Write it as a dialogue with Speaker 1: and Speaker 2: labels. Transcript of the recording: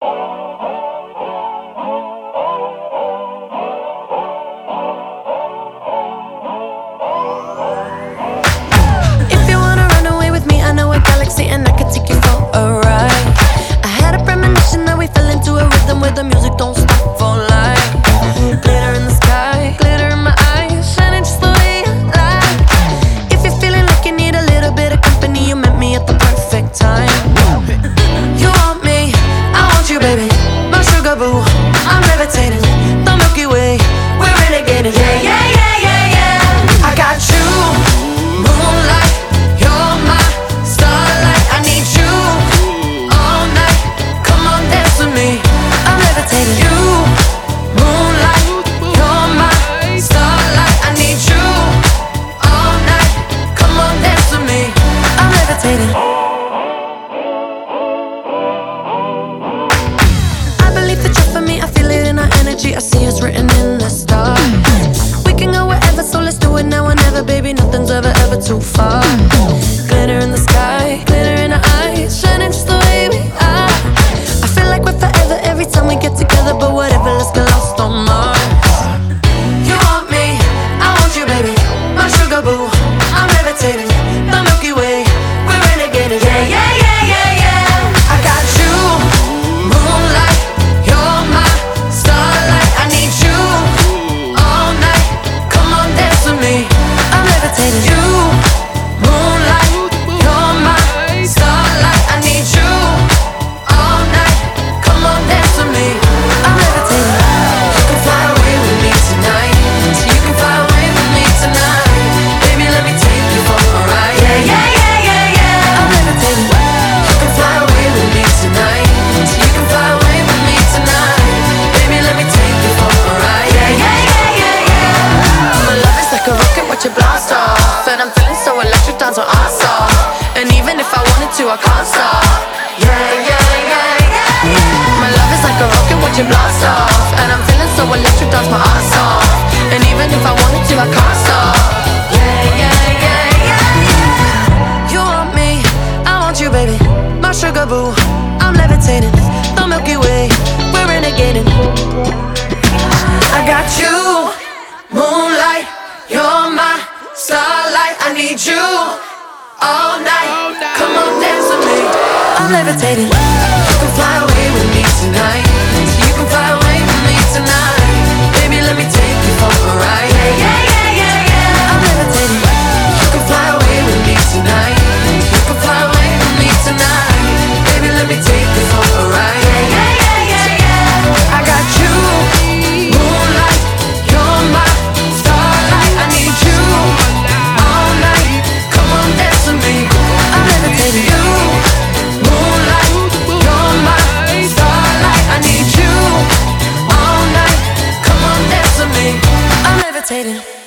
Speaker 1: If you wanna run away with me, I know a galaxy and I can take you for a ride. I had a premonition that we fell into a rhythm where the music don't stop for life. Glitter in the sky, glitter in my eyes, shining just the way I like. If you're feeling like you need a little bit of company, you met me at the perfect time. You want me, I want you, baby, my sugar boo. I'm levitating, the Milky Way, we're renegading. Yeah, yeah, yeah, yeah, yeah. I got you, moonlight, you're my starlight. I need you all night. Come on, dance with me. I'm levitating. You, moonlight, you're my starlight. I need you all night. Come on, dance with me. I'm levitating. I believe that you're for me. I feel it in our energy. I see us written in the stars. We can go wherever, so let's do it now or never, baby. Nothing's ever too far. Glitter in the sky, glitter in our eyes, shining just the way we are. I feel like we're forever every time we get together, but whatever, let's get lost on Mars. You want me, I want you, baby, my sugar boo. I'm levitating, the Milky Way, we're renegading. Yeah, yeah, yeah, yeah, yeah. I got you, moonlight, you're my starlight. I need you all night. Come on, dance with me. I'm levitating. You, moonlight, you're my starlight. I need you all night. Come on, dance with me. I'm levitating. You can fly away with me tonight. You can fly away with me tonight. Baby, let me take you for a ride. Yeah, yeah, yeah, yeah, yeah. I'm levitating. You can fly away with me tonight. You can fly away with me tonight. Baby, let me take you for a ride. Yeah, yeah, yeah, yeah, yeah. My love is like a rocket, watch it blast off. And I'm feeling so electric, dance on our off. And even if I wanted to, I can't stop. Yeah, yeah, yeah, yeah, yeah. My love is like a rocket, watch it blast off. And I'm feeling so electric, dance my ass off. And even if I wanted to, I can't stop. Yeah, yeah, yeah, yeah, yeah. You want me, I want you, baby, my sugar boo. I'm levitating, the Milky Way, we're renegading. I got you, moonlight, you're my starlight. I need you all night. Come on, dance with me. I'm levitating. You can fly away with me tonight. You can fly away with me tonight. Baby, let me take you for a ride. Yeah, yeah, yeah, yeah, yeah. I'm levitating. You can fly away with me tonight. You can fly away with me tonight. Baby, let me take you for a ride. Yeah, yeah, yeah, yeah, yeah. I got you, moonlight, you're my starlight. I need you all night. Come on, dance with me. I'm levitating. You, moonlight, you're my starlight. I need you all night. Come on, dance with me. I'm levitating.